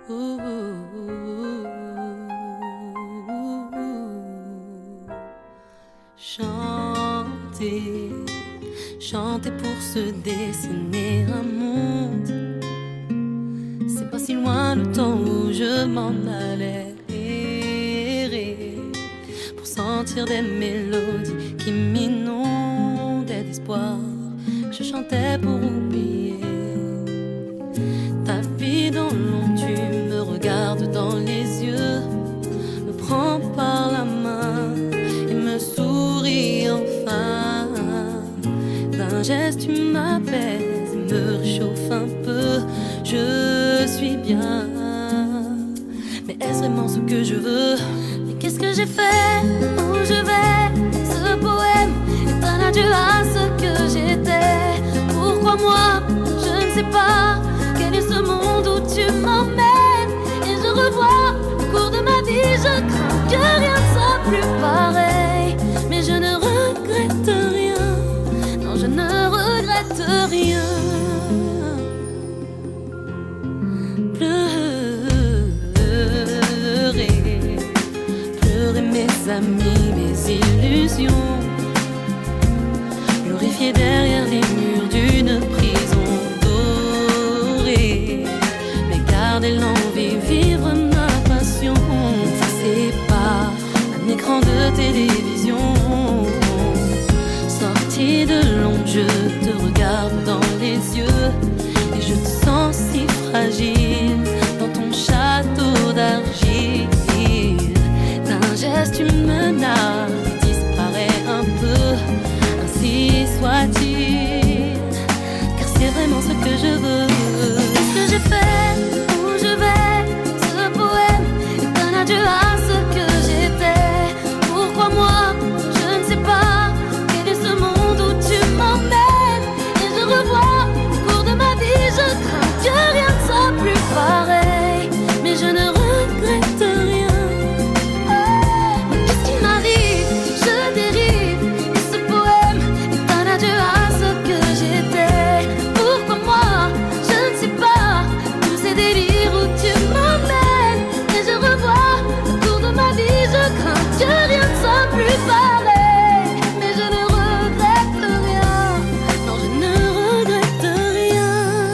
Chanter, chanter pour se dessiner un monde. C'est pas si loin le temps où je m'en allais errer pour sentir des mélodies qui m'inondaient d'espoir. Je chantais pour oublier ta vie dans l'ombre. Tu me regardes dans les yeux, me prends par la main et me souris enfin. D'un geste tu m'apaises et me réchauffe un peu. Je suis bien, mais est-ce vraiment ce que je veux? Mais qu'est-ce que j'ai fait? Où je vais? Ce poème est un adieu à ce que j'étais. Pourquoi moi? Je ne sais pas. Quel est ce monde où tu m'emmènes? Et je revois au cours de ma vie, je crains que rien ne soit plus pareil. Mais je ne regrette rien. Non, je ne regrette rien. Pleurer mes amis, mes illusions, glorifier derrière les murs d'une prison dorée, mais garder l'envie, vivre ma passion. Ça c'est pas un écran de télévision. Sorti de l'ombre, je te regarde dans les yeux et je te sens si fragile dans ton château d'argile. D'un geste tu menaces et disparais un peu. Ainsi soit-il, car c'est vraiment ce que je veux. Qu'est-ce que j'ai fait? Où je vais? Ce poème est un adieu à ce que j'étais. Pourquoi moi? Je ne sais pas. Quel est ce monde où tu m'emmènes? Et je revois au cours de ma vie, je crains que rien ne soit plus pareil. Mais je ne regrette rien. Mais qu'est-ce qui m'arrive? Je dérive. Et ce poème est un adieu à ce que j'étais. Pourquoi moi? Je ne sais pas. Tous ces délires où tu m'emmènes. Et je revois au cours de ma vie, je crains que rien ne soit plus pareil. Mais je ne regrette rien. Non, je ne regrette rien.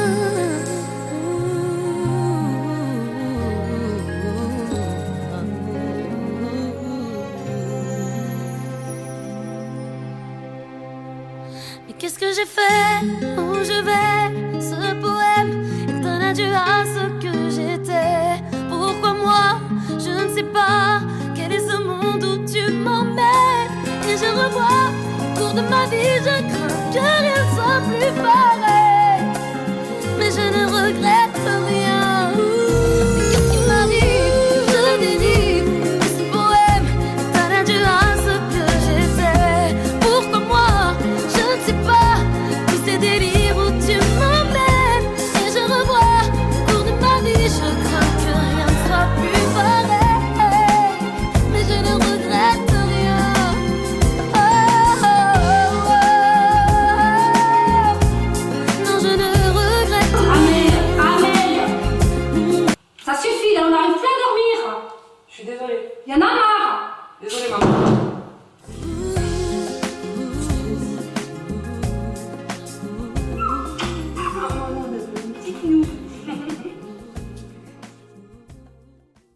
Mais qu'est-ce que j'ai fait? Où je vais? Ce poème est un adieu à ce que j'étais. Pourquoi moi? Je ne sais pas. Quel est ce monde où tu m'emmènes? Et je revois au cours de ma vie, je crains que rien ne soit plus pareil.